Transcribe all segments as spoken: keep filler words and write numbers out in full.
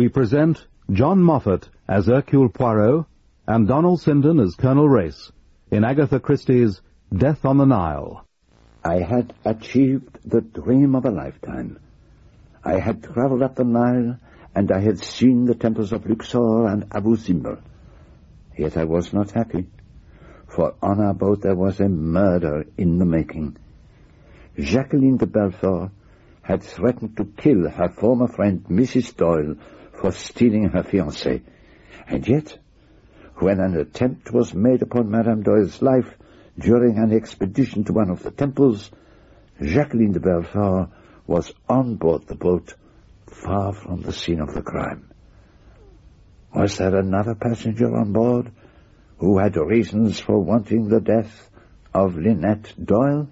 we present John Moffat as Hercule Poirot and Donald Sinden as Colonel Race in Agatha Christie's Death on the Nile. I had achieved the dream of a lifetime. I had traveled up the Nile, and I had seen the temples of Luxor and Abu Simbel. Yet I was not happy, for on our boat there was a murder in the making. Jacqueline de Belfort had threatened to kill her former friend, Missus Doyle, for stealing her fiancé. And yet, when an attempt was made upon Madame Doyle's life during an expedition to one of the temples, Jacqueline de Belfort was on board the boat, far from the scene of the crime. Was there another passenger on board who had reasons for wanting the death of Lynette Doyle?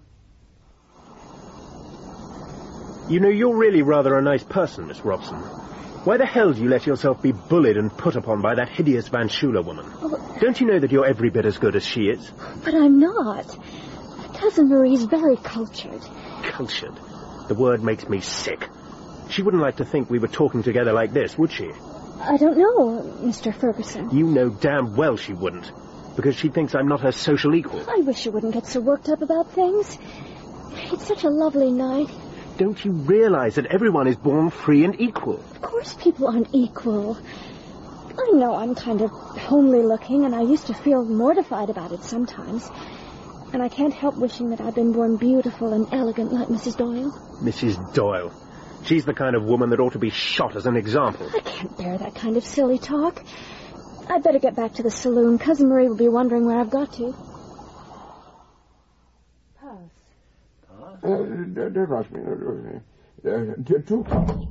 You know, you're really rather a nice person, Miss Robson. Why the hell do you let yourself be bullied and put upon by that hideous Van Schuyler woman? Oh. Don't you know that you're every bit as good as she is? But I'm not. Cousin Marie's very cultured. Cultured? The word makes me sick. She wouldn't like to think we were talking together like this, would she? I don't know, Mister Ferguson. You know damn well she wouldn't, because she thinks I'm not her social equal. I wish you wouldn't get so worked up about things. It's such a lovely night. Don't you realize that everyone is born free and equal? Of course people aren't equal. I know I'm kind of homely looking, and I used to feel mortified about it sometimes. And I can't help wishing that I'd been born beautiful and elegant like Missus Doyle. Missus Doyle? She's the kind of woman that ought to be shot as an example. I can't bear that kind of silly talk. I'd better get back to the saloon. Cousin Marie will be wondering where I've got to. Uh, don't ask me. Uh, two cups.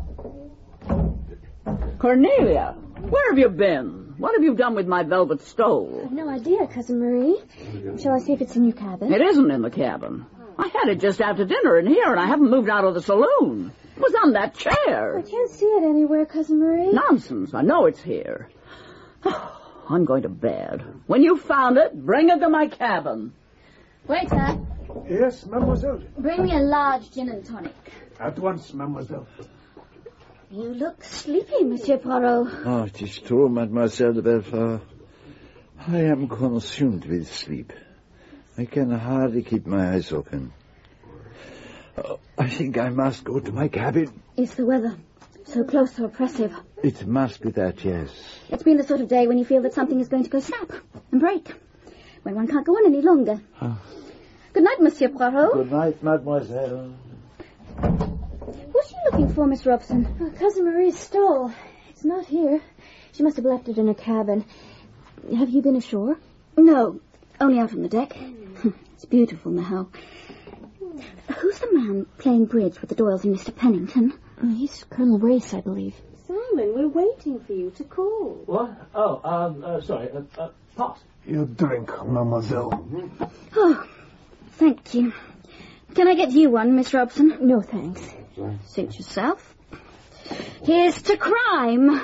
Cornelia, where have you been? What have you done with my velvet stole? I've no idea, Cousin Marie. Shall I see if it's in your cabin? It isn't in the cabin. I had it just after dinner in here, and I haven't moved out of the saloon. It was on that chair. I can't see it anywhere, Cousin Marie. Nonsense. I know it's here. I'm going to bed. When you found it, bring it to my cabin. Waiter. Yes, mademoiselle. Bring me a large gin and tonic. At once, mademoiselle. You look sleepy, Monsieur Poirot. Oh, it is true, Mademoiselle de Belfort. I am consumed with sleep. I can hardly keep my eyes open. Oh, I think I must go to my cabin. It's the weather. So close, so oppressive. It must be that, yes. It's been the sort of day when you feel that something is going to go snap and break. When one can't go on any longer. Oh. Good night, Monsieur Poirot. Good night, mademoiselle. What's she looking for, Miss Robson? Oh, Cousin Marie's stole. It's not here. She must have left it in her cabin. Have you been ashore? No, only out on the deck. It's beautiful now. Who's the man playing bridge with the Doyles and Mister Pennington? He's Colonel Race, I believe. Simon, we're waiting for you to call. What? Oh, um, uh, sorry. Uh, uh, pass. You drink, mademoiselle. Oh, thank you. Can I get you one, Miss Robson? No, thanks. Suit yourself. Here's to crime.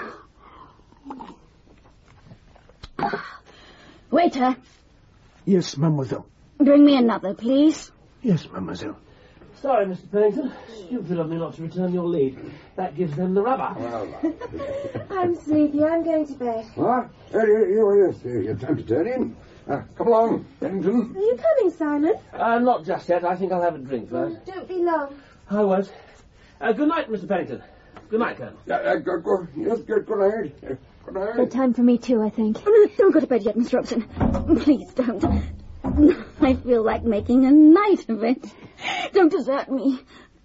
Waiter. Yes, mademoiselle. Bring me another, please. Yes, mademoiselle. Sorry, Mister Pennington. Stupid of me not to return your lead. That gives them the rubber. I'm sleepy. I'm going to bed. What? Uh, you, you, you, you have time to turn in. Uh, come along, Pennington. Are you coming, Simon? Uh, not just yet. I think I'll have a drink first. Oh, don't be long. I won't. Uh, good night, Mister Pennington. Good night, Colonel. Uh, uh, go, go, yes, good, good night. Uh, good night. Bedtime for me, too, I think. Don't go to bed yet, Miss Robson. Please don't. I feel like making a night of it. Don't desert me.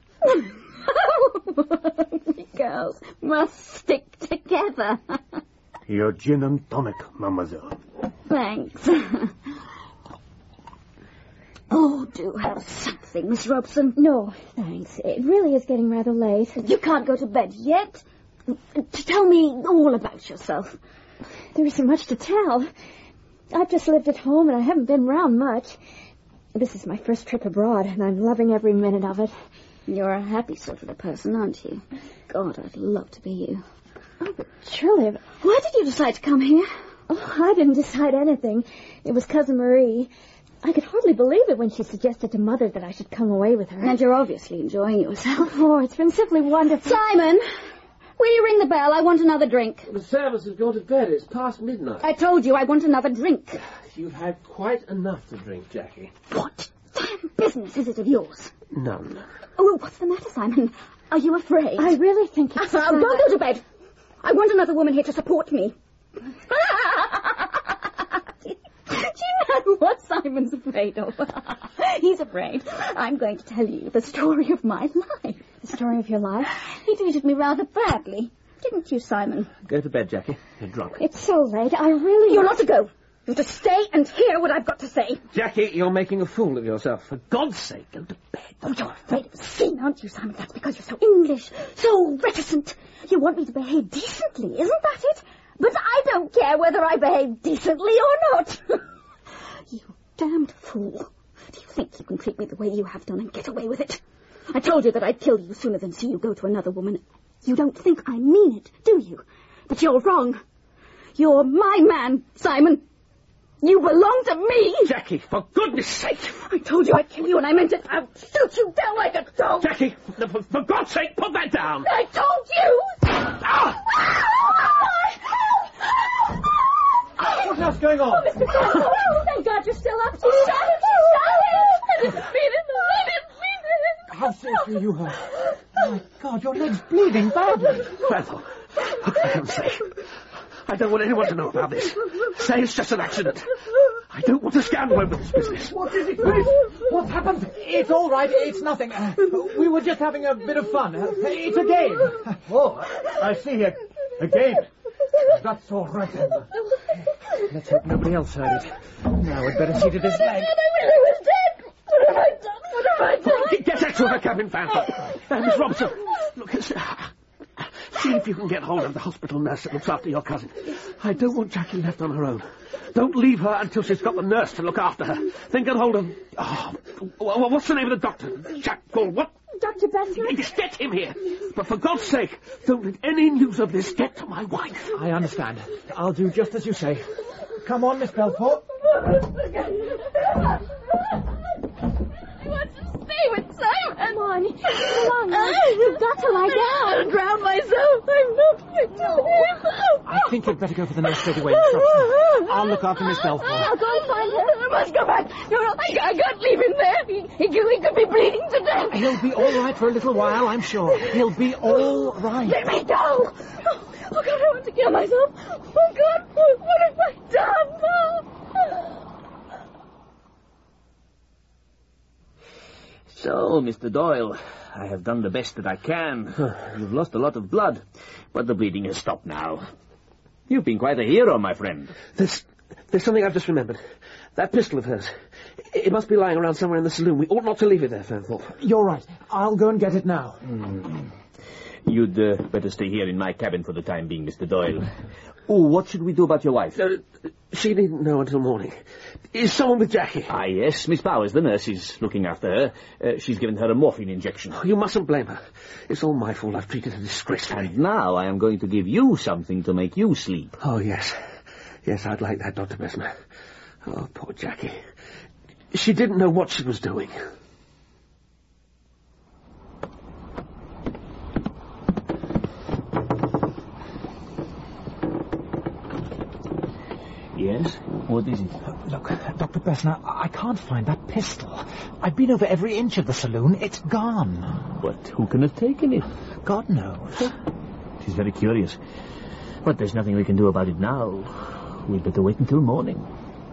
We girls must stick together. Your gin and tonic, mademoiselle. Thanks. Oh, do have something, Miss Robson. No, thanks. It really is getting rather late. You can't go to bed yet. Tell me all about yourself. There isn't much to tell. I've just lived at home and I haven't been round much. This is my first trip abroad and I'm loving every minute of it. You're a happy sort of a person, aren't you? God, I'd love to be you. Oh, but surely... Why did you decide to come here? Oh, I didn't decide anything. It was Cousin Marie. I could hardly believe it when she suggested to Mother that I should come away with her. And you're obviously enjoying yourself. Oh, it's been simply wonderful. Simon! Will you ring the bell? I want another drink. The servants have gone to bed. It's past midnight. I told you I want another drink. You've had quite enough to drink, Jackie. What damn business is it of yours? None. Oh, what's the matter, Simon? Are you afraid? I really think it's... Uh, don't go to bed. I want another woman here to support me. Do you know what Simon's afraid of? He's afraid I'm going to tell you the story of my life. The story of your life? He treated me rather badly. Didn't you, Simon? Go to bed, Jackie. You're drunk. It's so late. I really... You're not to go. You're to stay and hear what I've got to say. Jackie, you're making a fool of yourself. For God's sake, go to bed. Oh, you're afraid of a scene, aren't you, Simon? That's because you're so English, so reticent. You want me to behave decently, isn't that it? But I don't care whether I behave decently or not. You damned fool. Do you think you can treat me the way you have done and get away with it? I told you that I'd kill you sooner than see you go to another woman. You don't think I mean it, do you? But you're wrong. You're my man, Simon. You belong to me! Jackie, for goodness sake! I told you I'd kill you and I meant it. I'll shoot you down like a dog! Jackie, for, for God's sake, put that down! I told you! Ah! What else going on? Oh, Mister Cole, oh, thank God you're still up. She shot him, she shot him! I didn't mean it, I didn't mean it! How seriously are you hurt? Oh, my God, your leg's bleeding badly. Well, for heaven's sake. I don't want anyone to know about this. Say it's just an accident. I don't want a scandal over this business. What is it, Chris? What's happened? It's all right. It's nothing. Uh, we were just having a bit of fun. Uh, it's a game. Oh, I see. A, a game. That's all right, then. Let's hope nobody else heard it. Now we'd better see to this leg. I wish I was dead. What have I done? What have I done? Get, get out of the cabin, Phantom. Uh, Miss Robson, look, uh, see if you can get hold of the hospital nurse that looks after your cousin. I don't want Jackie left on her own. Don't leave her until she's got the nurse to look after her. Then get hold of... Oh, what's the name of the doctor? Jack called what? Doctor Besser? Just get him here. But for God's sake, don't let any news of this get to my wife. I understand. I'll do just as you say. Come on, Miss Belfort. I want to stay with Simon. Come on. Come on. You've got to lie down. I'll drown myself. I'm not fit to live. I think you'd better go for the nurse straight away, Miss Robson. I'll look after Miss Belfort. I'll go and find her. I must go back. No, no, I, I can't leave him there. He, he, he could be bleeding to death. He'll be all right for a little while, I'm sure. He'll be all right. Let me go. Oh, oh God, I want to kill myself. Oh, God, what, what have I done? Oh. So, Mister Doyle, I have done the best that I can. You've lost a lot of blood, but the bleeding has stopped now. You've been quite a hero, my friend. There's, there's something I've just remembered. That pistol of hers. It must be lying around somewhere in the saloon. We ought not to leave it there, Fanthorpe. You're right. I'll go and get it now. Mm. You'd uh, better stay here in my cabin for the time being, Mister Doyle. Oh, what should we do about your wife? Uh, she needn't know until morning. Is someone with Jackie? Ah, yes. Miss Powers, the nurse, is looking after her. Uh, she's given her a morphine injection. Oh, you mustn't blame her. It's all my fault. I've treated her disgracefully. And now I am going to give you something to make you sleep. Oh, yes. Yes, I'd like that, Doctor Bessemer. Oh, poor Jackie. She didn't know what she was doing. Yes? What is it? Look, Doctor Bessemer, I can't find that pistol. I've been over every inch of the saloon. It's gone. But who can have taken it? God knows. She's very curious. But there's nothing we can do about it now. We'd better wait until morning.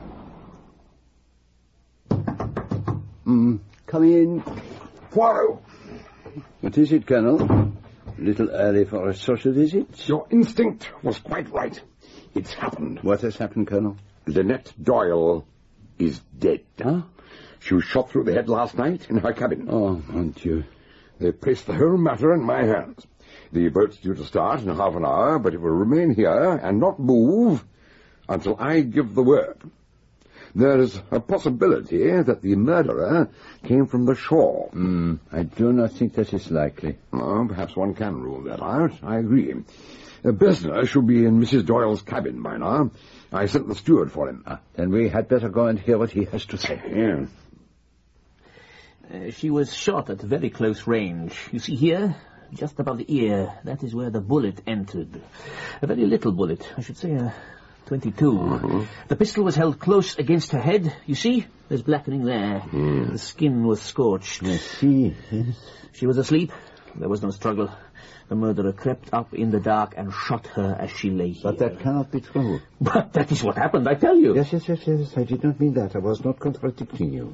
Mm, come in. Poirot. What is it, Colonel? A little early for a social visit? Your instinct was quite right. It's happened. What has happened, Colonel? Lynette Doyle is dead. Huh? She was shot through the head last night in her cabin. Oh, mon Dieu. They placed the whole matter in my hands. The boat's due to start in half an hour, but it will remain here and not move until I give the word. There is a possibility that the murderer came from the shore. Mm, I do not think that is likely. Oh, perhaps one can rule that out. I agree. Uh, Bessemer should be in Missus Doyle's cabin by now. I sent the steward for him. Ah, then we had better go and hear what he has to say. Yeah. Uh, she was shot at very close range. You see here? just above the ear. That is where the bullet entered. A very little bullet, I should say a twenty-two. Mm-hmm. The pistol was held close against her head. You see? There's blackening there. Mm. The skin was scorched. I see, yes. She was asleep. There was no struggle. The murderer crept up in the dark and shot her as she lay here. But that cannot be true. But that is what happened, I tell you. Yes, yes, yes, yes. I did not mean that. I was not contradicting you.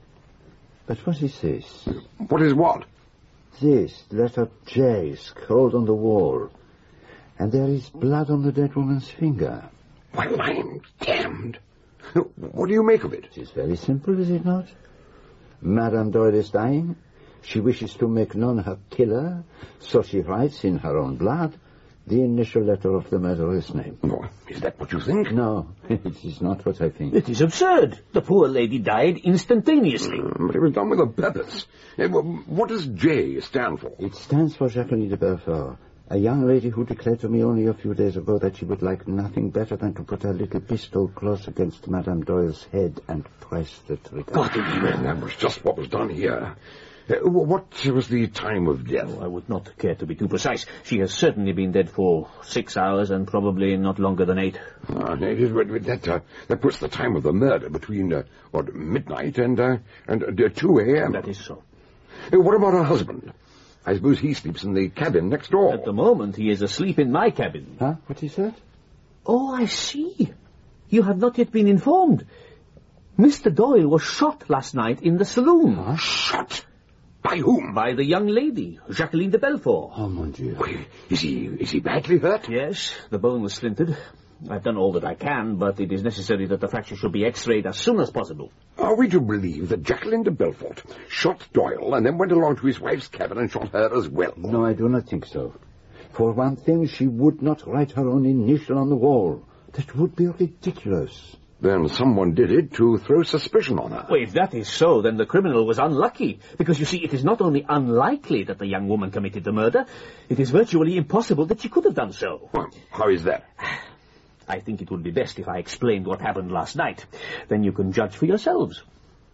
But what is this? What is what? This, letter J, scrawled on the wall. And there is blood on the dead woman's finger. Why, I'm damned. What do you make of it? It is very simple, is it not? Madame Doyle is dying. She wishes to make known her killer, so she writes in her own blood the initial letter of the murderer's name. Oh, is that what you think? No, it is not what I think. It is absurd. The poor lady died instantaneously. Mm, but it was done with a purpose. Uh, What does J stand for? It stands for Jacqueline de Belfort, a young lady who declared to me only a few days ago that she would like nothing better than to put her little pistol close against Madame Doyle's head and press the trigger. God, man, that was just what was done here. Uh, what was the time of death? Oh, I would not care to be too precise. She has certainly been dead for six hours and probably not longer than eight. Uh, that, uh, that puts the time of the murder between, uh, what, midnight and, uh, and uh, two a.m. That is so. Uh, what about her husband? I suppose he sleeps in the cabin next door. At the moment, he is asleep in my cabin. Huh? What is that? Oh, I see. You have not yet been informed. Mister Doyle was shot last night in the saloon. Huh? Shot? By whom? By the young lady, Jacqueline de Belfort. Oh, mon Dieu. Wait, is he, is he badly hurt? Yes, the bone was splintered. I've done all that I can, but it is necessary that the fracture should be x-rayed as soon as possible. Are we to believe that Jacqueline de Belfort shot Doyle and then went along to his wife's cabin and shot her as well? No, I do not think so. For one thing, she would not write her own initial on the wall. That would be ridiculous. Then someone did it to throw suspicion on her. Well, if that is so, then the criminal was unlucky. Because, you see, it is not only unlikely that the young woman committed the murder, it is virtually impossible that she could have done so. Well, how is that? I think it would be best if I explained what happened last night. Then you can judge for yourselves.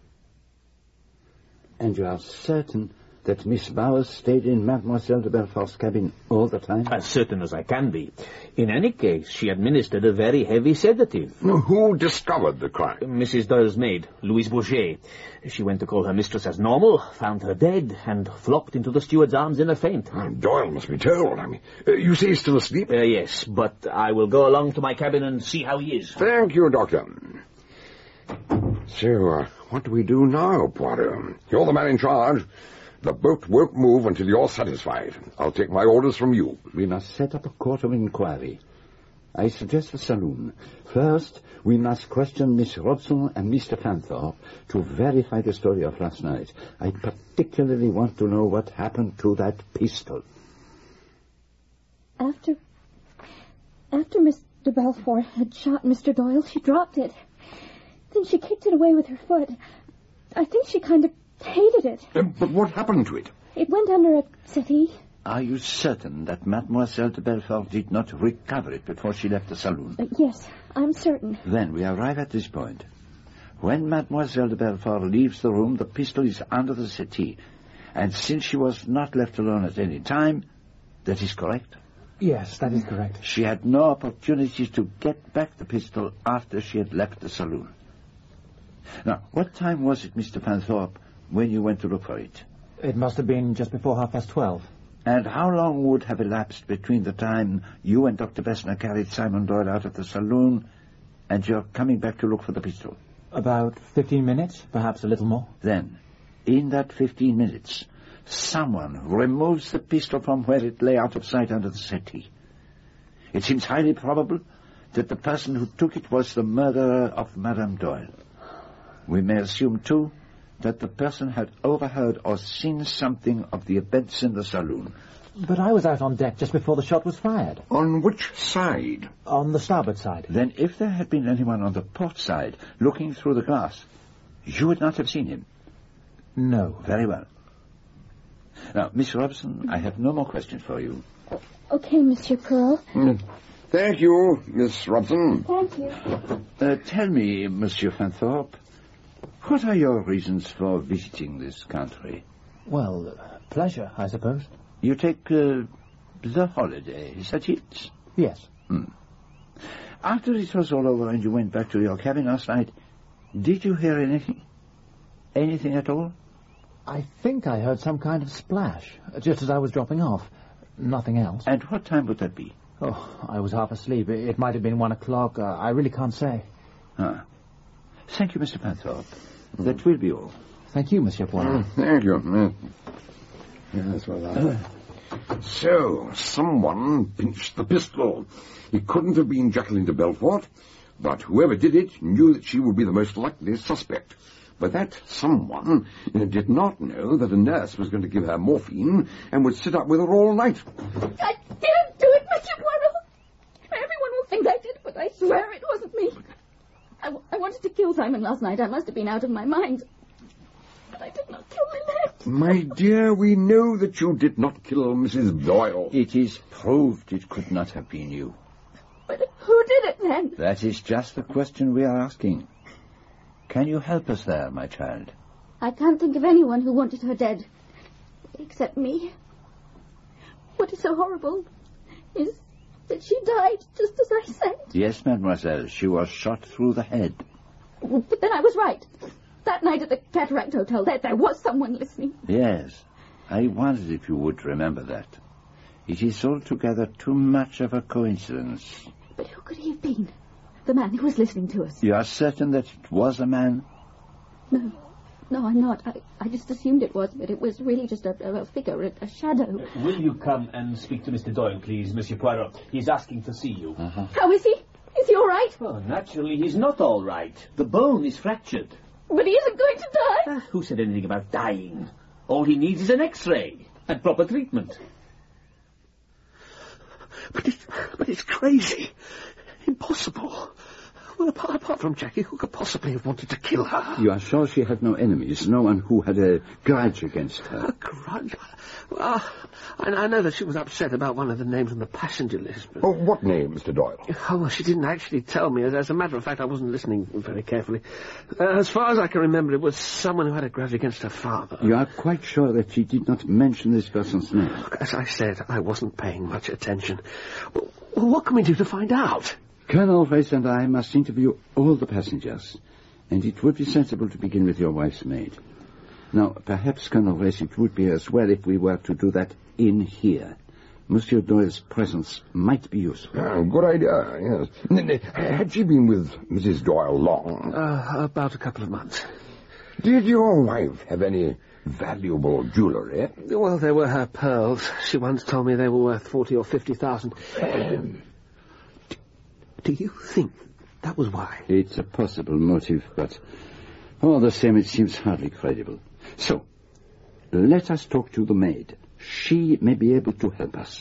And you are certain that Miss Bowers stayed in Mademoiselle de Belfort's cabin all the time? As certain as I can be. In any case, she administered a very heavy sedative. Who discovered the crime? Missus Doyle's maid, Louise Bourget. She went to call her mistress as normal, found her dead, and flopped into the steward's arms in a faint. Oh, Doyle must be told. I mean, uh, you say he's still asleep? Uh, yes, but I will go along to my cabin and see how he is. Thank you, Doctor. So, uh, what do we do now, Poirot? You're the man in charge. The boat won't move until you're satisfied. I'll take my orders from you. We must set up a court of inquiry. I suggest the saloon. First, we must question Miss Robson and Mister Fanthorpe to verify the story of last night. I particularly want to know what happened to that pistol. After... After Miss de Belfort had shot Mister Doyle, she dropped it. Then she kicked it away with her foot. I think she kind of hated it. Uh, but what happened to it? It went under a settee. Are you certain that Mademoiselle de Belfort did not recover it before she left the saloon? Uh, yes, I'm certain. Then we arrive at this point. When Mademoiselle de Belfort leaves the room, the pistol is under the settee. And since she was not left alone at any time, that is correct? Yes, that is correct. She had no opportunity to get back the pistol after she had left the saloon. Now, what time was it, Mister Fanthorpe, when you went to look for it? It must have been just before half past twelve. And how long would have elapsed between the time you and Doctor Bessner carried Simon Doyle out of the saloon and your coming back to look for the pistol? About fifteen minutes, perhaps a little more. Then, in that fifteen minutes, someone removes the pistol from where it lay out of sight under the settee. It seems highly probable that the person who took it was the murderer of Madame Doyle. We may assume, too, that the person had overheard or seen something of the events in the saloon. But I was out on deck just before the shot was fired. On which side? On the starboard side. Then if there had been anyone on the port side looking through the glass, you would not have seen him? No. Very well. Now, Miss Robson, I have no more questions for you. Okay, Monsieur Pearl. Mm. Thank you, Miss Robson. Thank you. Uh, tell me, Monsieur Fanthorpe, what are your reasons for visiting this country? Well, uh, pleasure, I suppose. You take uh, the holiday, is that it? Yes. Hmm. After it was all over and you went back to your cabin last night, did you hear anything? Anything at all? I think I heard some kind of splash, just as I was dropping off. Nothing else. And what time would that be? Oh, I was half asleep. It, it might have been one o'clock. Uh, I really can't say. Ah. Thank you, Mister Panthorpe. Mm. That will be all. Thank you, Monsieur Poirot. Mm, thank you. Mm. Yes, well, uh, so, someone pinched the pistol. It couldn't have been Jacqueline de Belfort, but whoever did it knew that she would be the most likely suspect. But that someone uh, did not know that a nurse was going to give her morphine and would sit up with her all night. I didn't do it, Monsieur Poirot. Everyone will think I did, but I swear it wasn't me. I, w- I wanted to kill Simon last night. I must have been out of my mind. But I did not kill Lynette. My dear, we know that you did not kill Missus Doyle. It is proved it could not have been you. But who did it then? That is just the question we are asking. Can you help us there, my child? I can't think of anyone who wanted her dead. Except me. What is so horrible is that she died just as I said. Yes, mademoiselle. She was shot through the head. But then I was right. That night at the Cataract Hotel, there, there was someone listening. Yes. I wondered if you would remember that. It is altogether too much of a coincidence. But who could he have been? The man who was listening to us. You are certain that it was a man? No. No, I'm not. I, I just assumed it was, but it was really just a, a figure, a, a shadow. Uh, will you come and speak to Mister Doyle, please, Monsieur Poirot? He's asking to see you. Uh-huh. How is he? Is he all right? Well, naturally, he's not all right. The bone is fractured. But he isn't going to die. Uh, who said anything about dying? All he needs is an X-ray and proper treatment. But it's, but it's crazy. Impossible. Well, apart, apart from Jackie, who could possibly have wanted to kill her? You are sure she had no enemies, no one who had a grudge against her? A grudge? Well, I, I know that she was upset about one of the names on the passenger list. But... Oh, what name, Mister Doyle? Oh, well, she didn't actually tell me. As, as a matter of fact, I wasn't listening very carefully. Uh, as far as I can remember, it was someone who had a grudge against her father. You are quite sure that she did not mention this person's name? Look, as I said, I wasn't paying much attention. Well, what can we do to find out? Colonel Race and I must interview all the passengers, and it would be sensible to begin with your wife's maid. Now, perhaps, Colonel Race, it would be as well if we were to do that in here. Monsieur Doyle's presence might be useful. Ah, good idea, yes. Had she been with Missus Doyle long? Uh, about a couple of months. Did your wife have any valuable jewellery? Well, there were her pearls. She once told me they were worth forty or fifty thousand. Um, Do you think that was why? It's a possible motive, but all the same, it seems hardly credible. So, let us talk to the maid. She may be able to help us.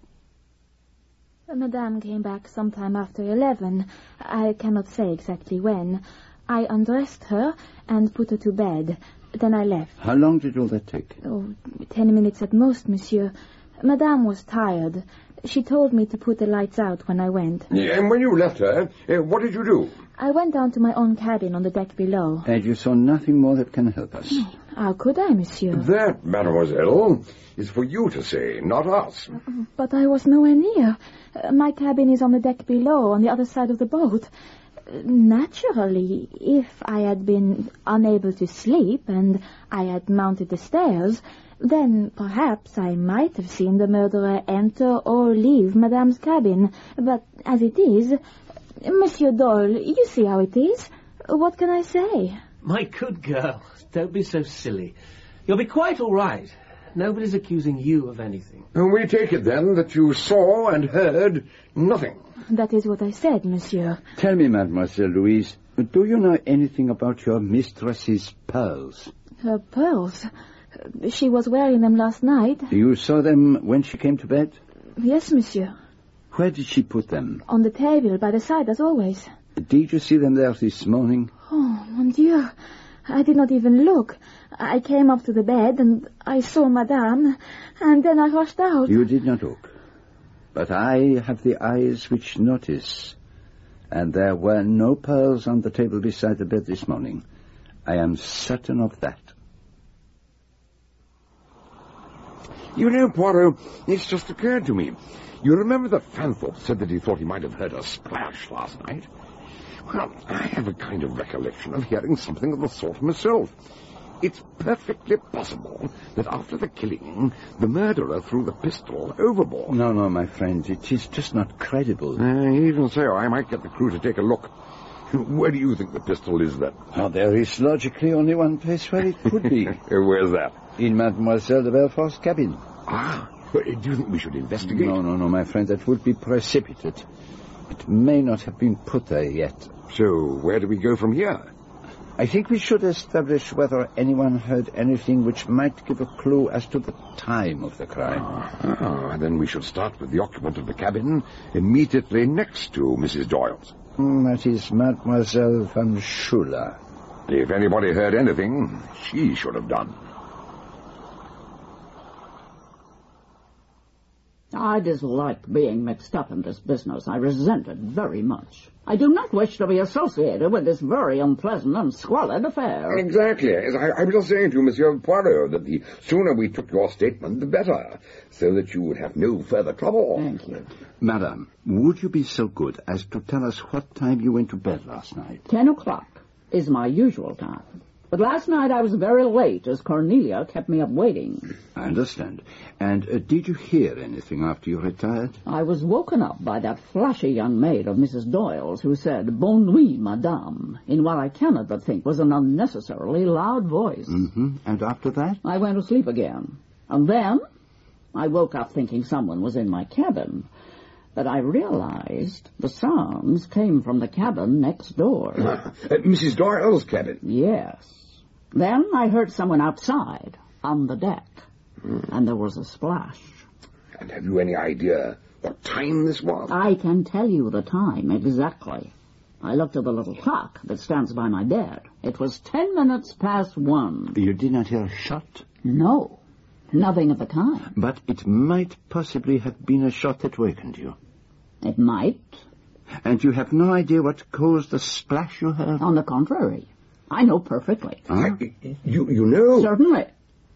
Madame came back sometime after eleven. I cannot say exactly when. I undressed her and put her to bed. Then I left. How long did all that take? Oh, ten minutes at most, monsieur. Madame was tired. She told me to put the lights out when I went. Yeah, and when you left her, uh, what did you do? I went down to my own cabin on the deck below. And you saw nothing more that can help us? How could I, monsieur? That, mademoiselle, is for you to say, not us. But I was nowhere near. Uh, my cabin is on the deck below, on the other side of the boat. Uh, naturally, if I had been unable to sleep and I had mounted the stairs, then perhaps I might have seen the murderer enter or leave Madame's cabin. But as it is, Monsieur Doyle, you see how it is. What can I say? My good girl, don't be so silly. You'll be quite all right. Nobody's accusing you of anything. And we take it, then, that you saw and heard nothing. That is what I said, monsieur. Tell me, Mademoiselle Louise, do you know anything about your mistress's pearls? Her pearls? She was wearing them last night. You saw them when she came to bed? Yes, monsieur. Where did she put them? On the table, by the side, as always. Did you see them there this morning? Oh, mon Dieu. I did not even look. I came up to the bed, and I saw Madame, and then I rushed out. You did not look. But I have the eyes which notice. And there were no pearls on the table beside the bed this morning. I am certain of that. You know, Poirot, it's just occurred to me. You remember that Fanthorpe said that he thought he might have heard a splash last night? Well, I have a kind of recollection of hearing something of the sort myself. It's perfectly possible that after the killing, the murderer threw the pistol overboard. No, no, my friend, it is just not credible. Uh, even so, I might get the crew to take a look. Where do you think the pistol is, then? Now, there is logically only one place where it could be. Where's that? In Mademoiselle de Belfort's cabin. Ah, do you think we should investigate? No, no, no, my friend, that would be precipitate. It may not have been put there yet. So, where do we go from here? I think we should establish whether anyone heard anything which might give a clue as to the time of the crime. Ah, then we should start with the occupant of the cabin immediately next to Missus Doyle's. Mm, that is Mademoiselle Van Schuyler. If anybody heard anything, she should have done. I dislike being mixed up in this business. I resent it very much. I do not wish to be associated with this very unpleasant and squalid affair. Exactly. As I, I was just saying to Monsieur Poirot that the sooner we took your statement, the better, so that you would have no further trouble. Thank you. Madam, would you be so good as to tell us what time you went to bed last night? Ten o'clock is my usual time. But last night I was very late, as Cornelia kept me up waiting. I understand. And uh, did you hear anything after you retired? I was woken up by that flashy young maid of Missus Doyle's who said, "Bonne nuit, madame," in what I cannot but think was an unnecessarily loud voice. Mm-hmm. And after that? I went to sleep again. And then I woke up thinking someone was in my cabin. But I realized the sounds came from the cabin next door. Uh, Missus Doyle's cabin? Yes. Then I heard someone outside, on the deck, mm. and there was a splash. And have you any idea what time this was? I can tell you the time exactly. I looked at the little clock that stands by my bed. It was ten minutes past one. You did not hear a shot? No, nothing of the kind. But it might possibly have been a shot that wakened you. It might. And you have no idea what caused the splash you heard? On the contrary. I know perfectly. Huh? You, you know? Certainly.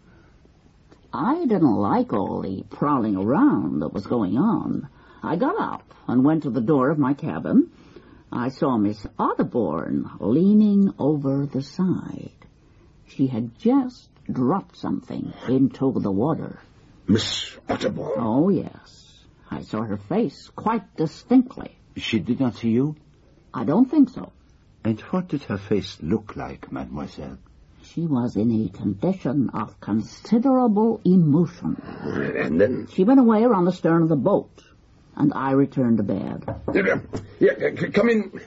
I didn't like all the prowling around that was going on. I got up and went to the door of my cabin. I saw Miss Otterbourne leaning over the side. She had just dropped something into the water. Miss Otterbourne? Oh, yes. I saw her face quite distinctly. She did not see you? I don't think so. And what did her face look like, mademoiselle? She was in a condition of considerable emotion. And then? She went away around the stern of the boat, and I returned to bed. Yeah, yeah, come in.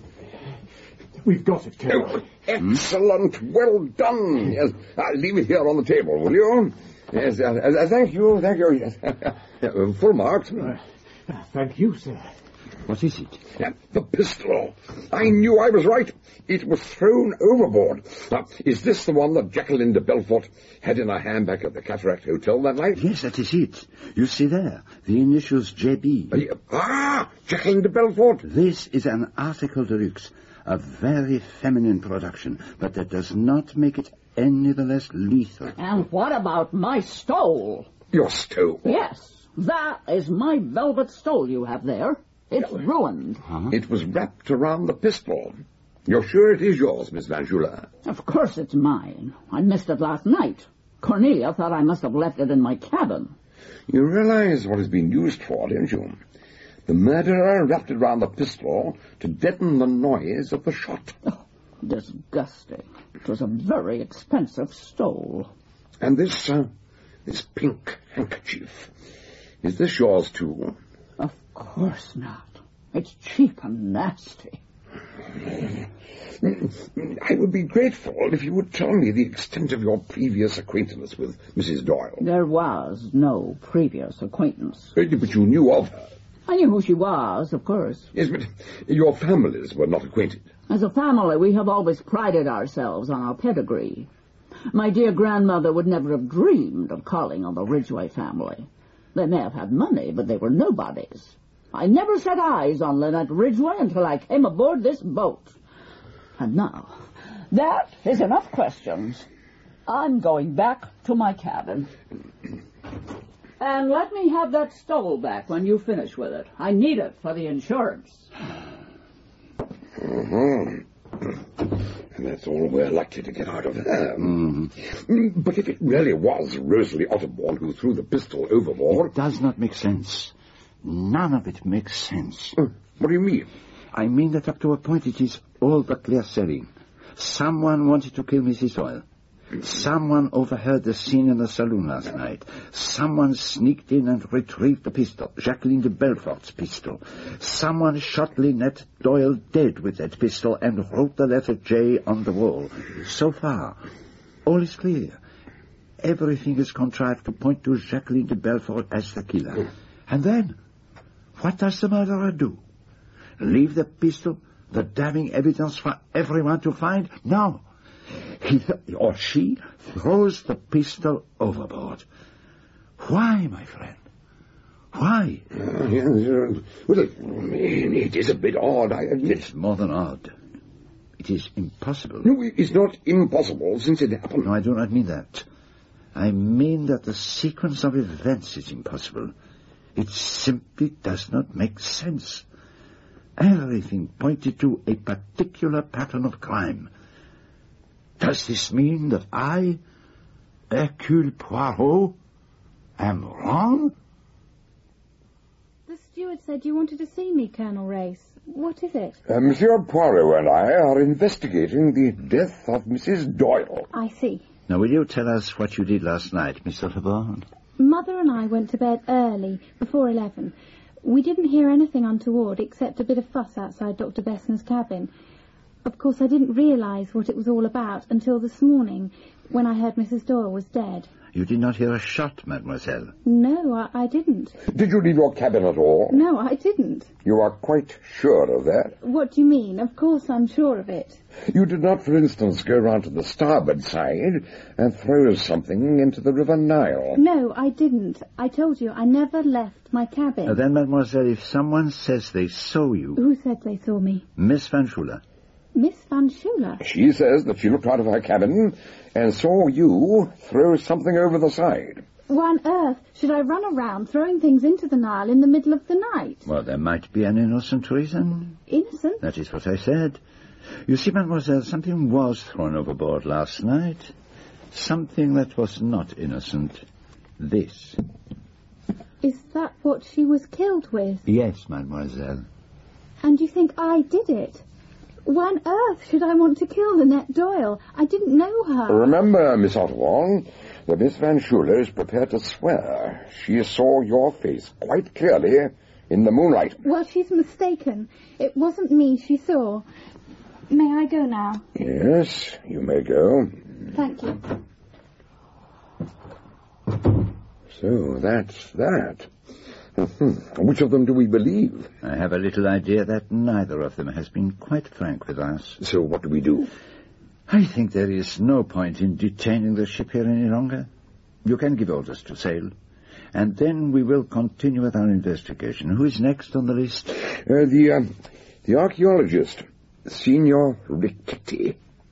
We've got it, Colonel. Oh, excellent. Well done. Yes, uh, leave it here on the table, will you? Yes, uh, uh, thank you, thank you. Yes. uh, full marks. Uh, thank you, sir. What is it? Yeah, the pistol. I knew I was right. It was thrown overboard. Now, is this the one that Jacqueline de Belfort had in her handbag at the Cataract Hotel that night? Yes, that is it. You see there, the initials J B. Uh, ah, Jacqueline de Belfort. This is an article de luxe, a very feminine production, but that does not make it any the less lethal. And what about my stole? Your stole? Yes, that is my velvet stole you have there. It's ruined. Huh? It was wrapped around the pistol. You're sure it is yours, Miss Van Schuyler? Of course it's mine. I missed it last night. Cornelia thought I must have left it in my cabin. You realize what it's been used for, don't you? The murderer wrapped it around the pistol to deaden the noise of the shot. Oh, disgusting. It was a very expensive stole. And this, uh, this pink handkerchief, is this yours too? Of course not. It's cheap and nasty. I would be grateful if you would tell me the extent of your previous acquaintance with Missus Doyle. There was no previous acquaintance. But you knew of her. I knew who she was, of course. Yes, but your families were not acquainted. As a family, we have always prided ourselves on our pedigree. My dear grandmother would never have dreamed of calling on the Ridgway family. They may have had money, but they were nobodies. I never set eyes on Lynette Ridgway until I came aboard this boat. And now, that is enough questions. I'm going back to my cabin. And let me have that stove back when you finish with it. I need it for the insurance. Mm-hmm. And that's all we're likely to get out of her. Mm-hmm. But if it really was Rosalie Otterbourne who threw the pistol overboard... It does not make sense. None of it makes sense. Uh, what do you mean? I mean that up to a point it is all but clear sailing. Someone wanted to kill Missus Doyle. Someone overheard the scene in the saloon last night. Someone sneaked in and retrieved the pistol, Jacqueline de Belfort's pistol. Someone shot Lynette Doyle dead with that pistol and wrote the letter J on the wall. So far, all is clear. Everything is contrived to point to Jacqueline de Belfort as the killer. And then, what does the murderer do? Leave the pistol, the damning evidence for everyone to find? No. He or she throws the pistol overboard. Why, my friend? Why? Uh, yes, uh, well, it is a bit odd, I admit. It's more than odd. It is impossible. No, it's not impossible since it happened. No, I do not mean that. I mean that the sequence of events is impossible. It simply does not make sense. Everything pointed to a particular pattern of crime. Does this mean that I, Hercule Poirot, am wrong? The steward said you wanted to see me, Colonel Race. What is it? Uh, Monsieur Poirot and I are investigating the death of Missus Doyle. I see. Now, will you tell us what you did last night, Miss Otterbourne? Mother and I went to bed early, before eleven. We didn't hear anything untoward except a bit of fuss outside Doctor Bessner's cabin. Of course, I didn't realise what it was all about until this morning, when I heard Missus Doyle was dead. You did not hear a shot, mademoiselle? No, I, I didn't. Did you leave your cabin at all? No, I didn't. You are quite sure of that? What do you mean? Of course I'm sure of it. You did not, for instance, go round to the starboard side and throw something into the River Nile? No, I didn't. I told you I never left my cabin. Uh, then, mademoiselle, if someone says they saw you... Who said they saw me? Miss Van Schuyler. Miss Van Schuyler? She says that she looked out of her cabin and saw you throw something over the side. Why on earth should I run around throwing things into the Nile in the middle of the night? Well, there might be an innocent reason. Innocent? That is what I said. You see, mademoiselle, something was thrown overboard last night. Something that was not innocent. This. Is that what she was killed with? Yes, mademoiselle. And you think I did it? Why on earth should I want to kill Lynette Doyle? I didn't know her. Remember, Miss Otterbourne, that Miss Van Schuyler is prepared to swear she saw your face quite clearly in the moonlight. Well, she's mistaken. It wasn't me she saw. May I go now? Yes, you may go. Thank you. So that's that. Which of them do we believe? I have a little idea that neither of them has been quite frank with us. So what do we do? I think there is no point in detaining the ship here any longer. You can give orders to sail. And then we will continue with our investigation. Who is next on the list? Uh, the, uh, the archaeologist, Signor Richetti.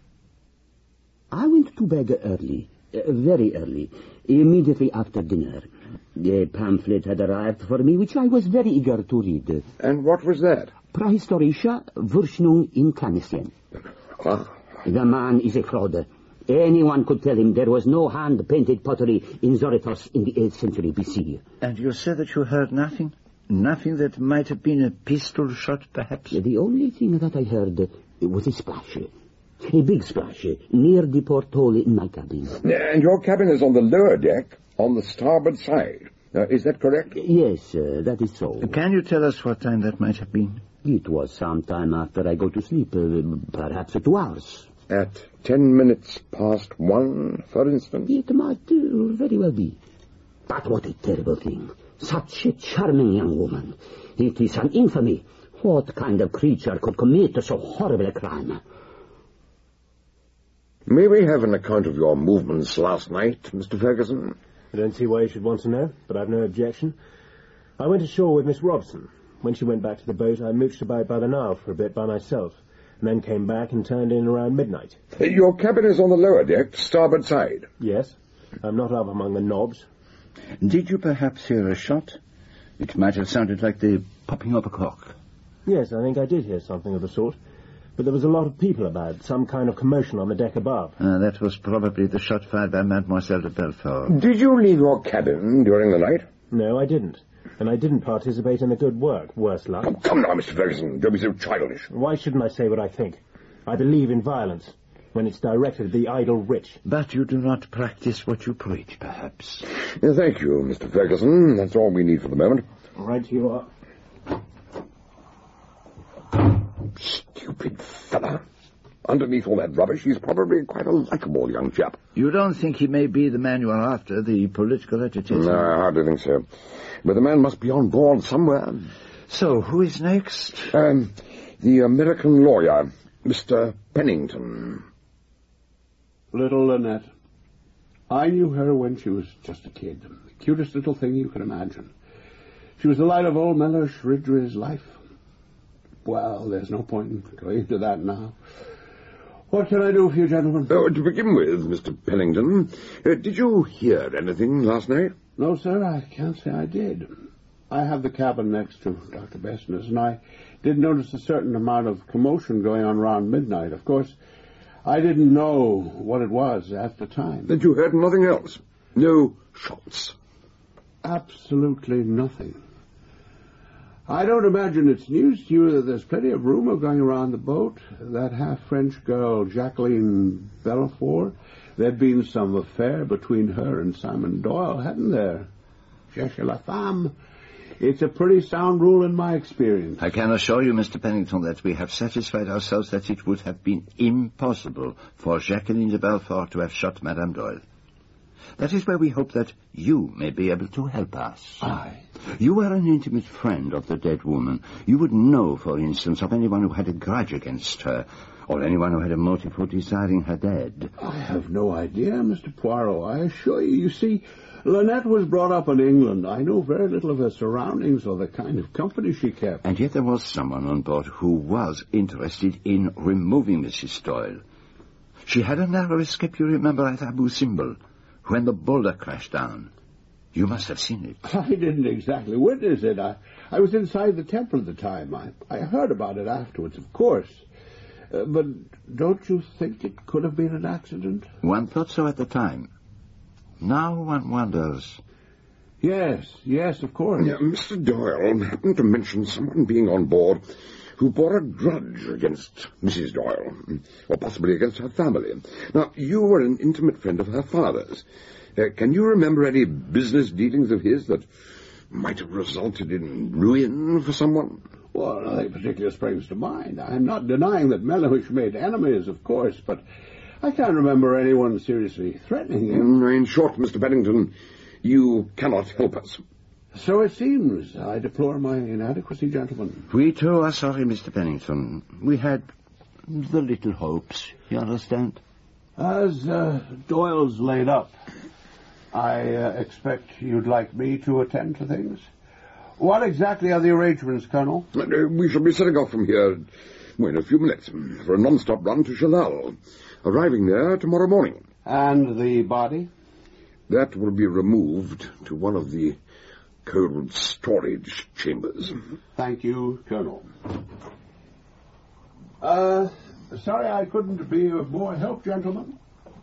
I went to bed early, uh, very early, immediately after dinner. A pamphlet had arrived for me, which I was very eager to read. And what was that? Prahistorische Forschung in Kanissien. Ah. The man is a fraud. Anyone could tell him there was no hand-painted pottery in Zoritos in the eighth century B C. And you said that you heard nothing? Nothing that might have been a pistol shot, perhaps? The only thing that I heard was a splash. A big splash, near the porthole in my cabin. And your cabin is on the lower deck, on the starboard side. Uh, is that correct? Yes, uh, that is so. Can you tell us what time that might have been? It was some time after I go to sleep, uh, perhaps two hours. At ten minutes past one, for instance? It might uh, very well be. But what a terrible thing. Such a charming young woman. It is an infamy. What kind of creature could commit so horrible a crime? May we have an account of your movements last night, Mister Ferguson? I don't see why you should want to know, but I've no objection. I went ashore with Miss Robson. When she went back to the boat, I mooched about by the Nile for a bit by myself, and then came back and turned in around midnight. Your cabin is on the lower deck, starboard side? Yes. I'm not up among the knobs. Did you perhaps hear a shot? It might have sounded like the popping of a cork. Yes, I think I did hear something of the sort. But there was a lot of people about, some kind of commotion on the deck above. Uh, that was probably the shot fired by Mademoiselle de Belfort. Did you leave your cabin during the night? No, I didn't. And I didn't participate in the good work, worse luck. Oh, come now, Mister Ferguson. Don't be so childish. Why shouldn't I say what I think? I believe in violence, when it's directed at the idle rich. But you do not practice what you preach, perhaps. Yeah, thank you, Mister Ferguson. That's all we need for the moment. Right you are. Stupid fella. Underneath all that rubbish, he's probably quite a likable young chap. You don't think he may be the man you are after, the political agitator? No, I hardly think so. But the man must be on board somewhere. So, who is next? Um, the American lawyer, Mister Pennington. Little Lynette. I knew her when she was just a kid. The cutest little thing you can imagine. She was the light of old Mellish Ridgway's life. Well, there's no point in going into that now. What can I do for you, gentlemen? Oh, to begin with, Mister Pennington, uh, did you hear anything last night? No, sir, I can't say I did. I have the cabin next to Doctor Bessner's, and I did notice a certain amount of commotion going on around midnight. Of course, I didn't know what it was at the time. Then you heard nothing else? No shots? Absolutely nothing. I don't imagine it's news to you that there's plenty of rumor going around the boat. That half-French girl, Jacqueline Belfort, there'd been some affair between her and Simon Doyle, hadn't there? Cherchez la femme. It's a pretty sound rule in my experience. I can assure you, Mister Pennington, that we have satisfied ourselves that it would have been impossible for Jacqueline de Belfort to have shot Madame Doyle. That is why we hope that you may be able to help us. Aye. You are an intimate friend of the dead woman. You would know, for instance, of anyone who had a grudge against her, or anyone who had a motive for desiring her dead. I have no idea, Mister Poirot, I assure you. You see, Lynette was brought up in England. I know very little of her surroundings or the kind of company she kept. And yet there was someone on board who was interested in removing Missus Doyle. She had a narrow escape, you remember, at Abu Simbel, when the boulder crashed down. You must have seen it. I didn't exactly witness it. I, I was inside the temple at the time. I, I heard about it afterwards, of course. Uh, but don't you think it could have been an accident? One thought so at the time. Now one wonders. Yes, yes, of course. Yeah, Mister Doyle happened to mention someone being on board who bore a grudge against Missus Doyle, or possibly against her family. Now, you were an intimate friend of her father's. Uh, can you remember any business dealings of his that might have resulted in ruin for someone? Well, nothing particular springs to mind. I'm not denying that Mellish made enemies, of course, but I can't remember anyone seriously threatening him. Mm, in short, Mister Pennington, you cannot help us. So it seems. I deplore my inadequacy, gentlemen. We too are sorry, Mister Pennington. We had the little hopes, you understand? As uh, Doyle's laid up, I uh, expect you'd like me to attend to things. What exactly are the arrangements, Colonel? Uh, we shall be setting off from here well, in a few minutes for a non-stop run to Chalal, arriving there tomorrow morning. And the body? That will be removed to one of the cold storage chambers. Thank you, Colonel. Uh, sorry I couldn't be of more help, gentlemen.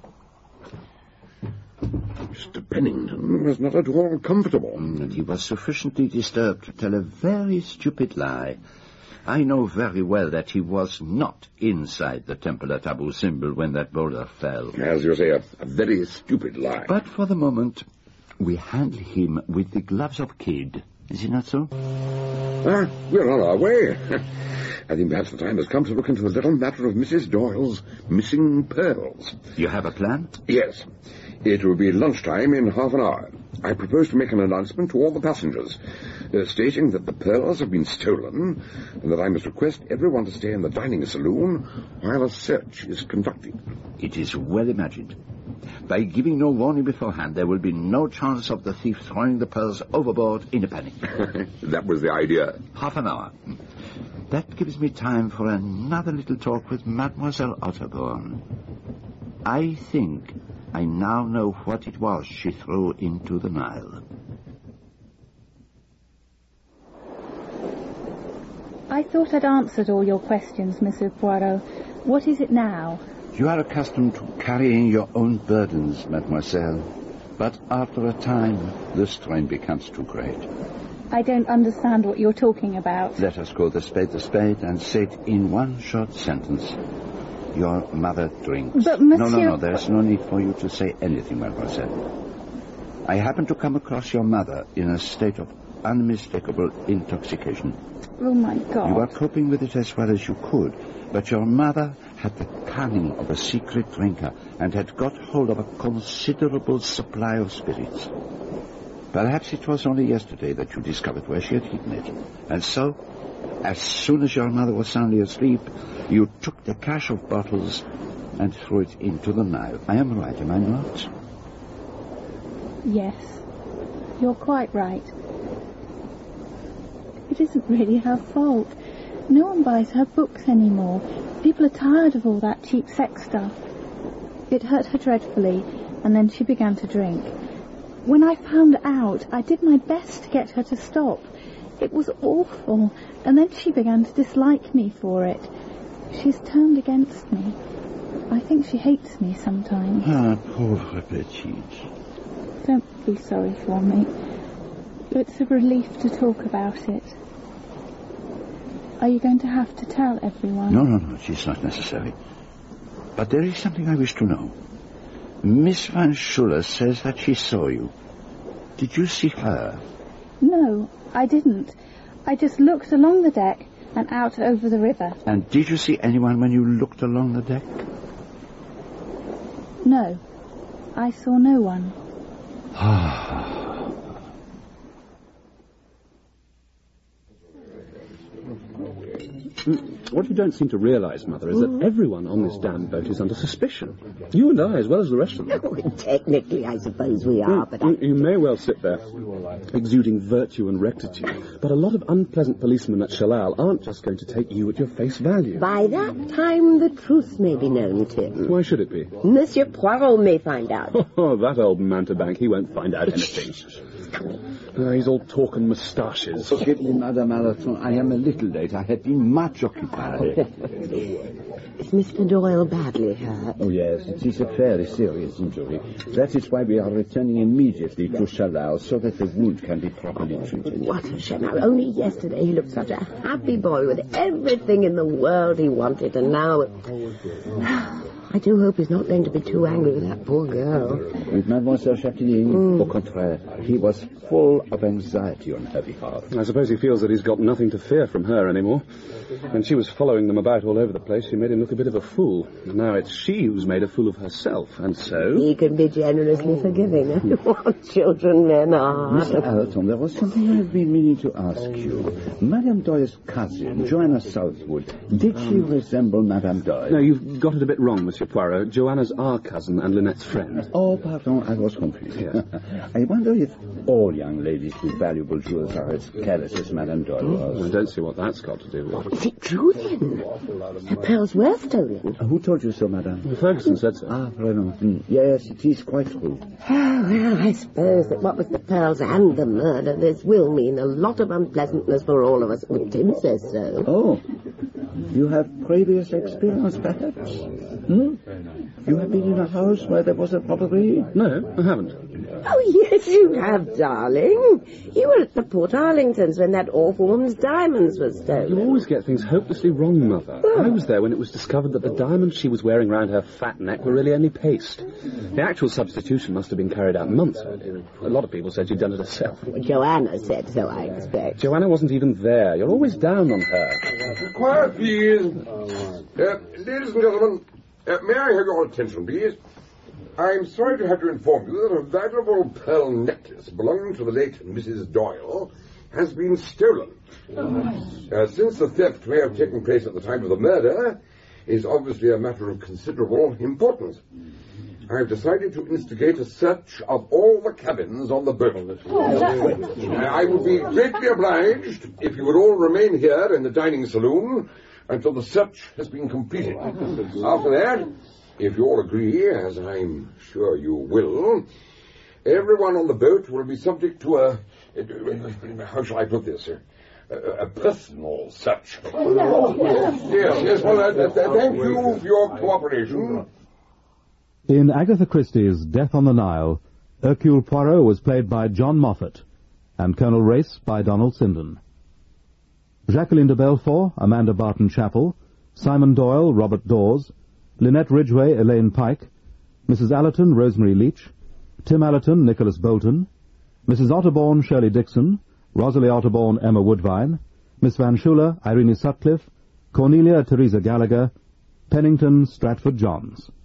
Mister Pennington was not at all comfortable. And he was sufficiently disturbed to tell a very stupid lie. I know very well that he was not inside the temple at Abu Simbel when that boulder fell. As you say, a, a very stupid lie. But for the moment, we handle him with the gloves of Kidd. Is it not so? Ah, we're on our way. I think perhaps the time has come to look into the little matter of Missus Doyle's missing pearls. You have a plan? Yes. It will be lunchtime in half an hour. I propose to make an announcement to all the passengers, uh, stating that the pearls have been stolen, and that I must request everyone to stay in the dining saloon while a search is conducted. It is well imagined. By giving no warning beforehand, there will be no chance of the thief throwing the pearls overboard in a panic. That was the idea. Half an hour. That gives me time for another little talk with Mademoiselle Otterborn. I think I now know what it was she threw into the Nile. I thought I'd answered all your questions, Monsieur Poirot. What is it now? You are accustomed to carrying your own burdens, mademoiselle. But after a time, the strain becomes too great. I don't understand what you're talking about. Let us call the spade the spade and say it in one short sentence. Your mother drinks. But, Monsieur... No, no, no, there is no need for you to say anything, mademoiselle. I happened to come across your mother in a state of unmistakable intoxication. Oh, my God. You are coping with it as well as you could, but your mother had the cunning of a secret drinker and had got hold of a considerable supply of spirits. Perhaps it was only yesterday that you discovered where she had hidden it. And so, as soon as your mother was soundly asleep, you took the cache of bottles and threw it into the Nile. I am right, am I not? Yes, you're quite right. It isn't really her fault. No one buys her books anymore. People are tired of all that cheap sex stuff. It hurt her dreadfully, and then she began to drink. When I found out, I did my best to get her to stop. It was awful, and then she began to dislike me for it. She's turned against me. I think she hates me sometimes. Ah, pauvre petite. Don't be sorry for me. It's a relief to talk about it. Are you going to have to tell everyone? No, no, no, it's not necessary. But there is something I wish to know. Miss Van Schuller says that she saw you. Did you see her? No, I didn't. I just looked along the deck and out over the river. And did you see anyone when you looked along the deck? No, I saw no one. Ah. What you don't seem to realise, Mother, is that everyone on this damn boat is under suspicion. You and I, as well as the rest of them. Oh, technically, I suppose we are, Mm, but mm, I... You may well sit there, exuding virtue and rectitude, but a lot of unpleasant policemen at Shalal aren't just going to take you at your face value. By that time, the truth may be known, Tim. Why should it be? Monsieur Poirot may find out. Oh, that old mountebank, he won't find out anything. Uh, he's all talk and moustaches. Forgive me, Madame Alaton, I am a little late. I have been much occupied. Is Mister Doyle badly hurt? Oh, yes, it is a very serious injury. That is why we are returning immediately to Shalal, so that the wound can be properly treated. What a shame. Now, only yesterday he looked such a happy boy with everything in the world he wanted, and now... I do hope he's not going to be too angry with that poor girl. With Mademoiselle Jacqueline, Mm. au contraire, he was full of anxiety on her behalf. I suppose he feels that he's got nothing to fear from her anymore. When she was following them about all over the place, she made him look a bit of a fool. And now it's she who's made a fool of herself, and so... He can be generously forgiving. What children men are. Mister Allerton, there was something I've been meaning to ask you. Madame Doyle's cousin, Joanna Southwood, did she resemble Madame Doyle? No, you've got it a bit wrong, Monsieur Poirot. Joanna's our cousin and Lynette's friend. Oh, pardon, I was confused. Yes. I wonder if all young ladies with valuable jewels are as careless as Madame Doyle was. I don't see what that's got to do with it. Is it true, then? The pearls were stolen. Who told you so, Madame? Well, Ferguson said so. Ah, vraiment. Mm. Yes, it is quite true. Oh, well, I suppose that what with the pearls and the murder, this will mean a lot of unpleasantness for all of us. I mean, Tim says so. Oh, you have previous experience, perhaps? Hmm? You have been in a house where there was a robbery? No, I haven't. Oh, yes, you have, darling. You were at the Port Arlingtons when that awful woman's diamonds were stolen. You always get things hopelessly wrong, Mother. I was there when it was discovered that the diamonds she was wearing round her fat neck were really only paste. The actual substitution must have been carried out months earlier. A lot of people said she'd done it herself. Well, Joanna said so, I expect. Joanna wasn't even there. You're always down on her. Quiet, please. Uh, ladies and gentlemen, uh, may I have your attention, please? I'm sorry to have to inform you that a valuable pearl necklace belonging to the late Missus Doyle has been stolen. Uh, since the theft may have taken place at the time of the murder, it is obviously a matter of considerable importance. I've decided to instigate a search of all the cabins on the boat. Uh, I would be greatly obliged if you would all remain here in the dining saloon until the search has been completed. After that, If you all agree, as I'm sure you will, everyone on the boat will be subject to a... How shall I put this? A, a personal search. Yes, yes, well, uh, th- thank you for your cooperation. In Agatha Christie's Death on the Nile, Hercule Poirot was played by John Moffat, and Colonel Race by Donald Sinden. Jacqueline de Belfort, Amanda Barton Chapel, Simon Doyle, Robert Dawes, Lynette Ridgway, Elaine Pike, Missus Allerton, Rosemary Leach, Tim Allerton, Nicholas Bolton, Missus Otterbourne, Shirley Dixon, Rosalie Otterbourne, Emma Woodvine, Miss Van Schuyler, Irene Sutcliffe, Cornelia, Teresa Gallagher, Pennington, Stratford Johns.